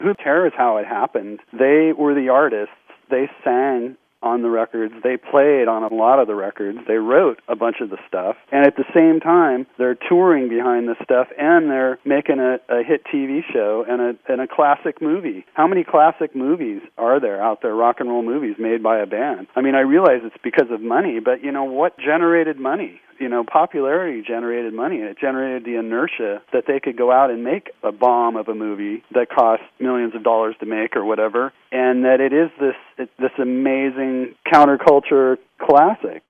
Who cares how it happened? They were the artists. They sang on the records. They played on a lot of the records. They wrote a bunch of the stuff. And at the same time, they're touring behind the stuff, and they're making a hit TV show and a classic movie. How many classic movies are there out there, rock and roll movies made by a band? I mean, I realize it's because of money, but, what generated money? Popularity generated money, and it generated the inertia that they could go out and make a bomb of a movie that cost millions of dollars to make or whatever, and that it is this amazing counterculture classic.